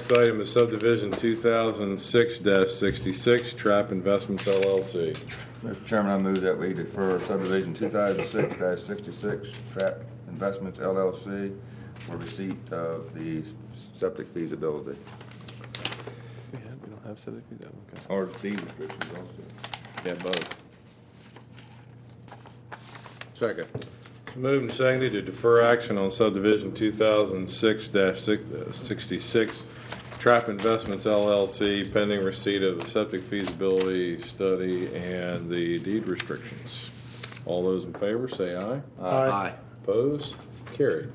Next item is subdivision 2006-66, Trap Investments LLC. Mr. Chairman, I move that we defer subdivision 2006-66, Trap Investments LLC, for receipt of the septic feasibility. We don't have septic fees. Okay. Or deed restrictions also. Yeah, both. Second. It's moved and seconded to defer action on subdivision 2006-66, Trap Investments LLC, pending receipt of the septic feasibility study and the deed restrictions. All those in favor say aye. Aye. Opposed? Carried.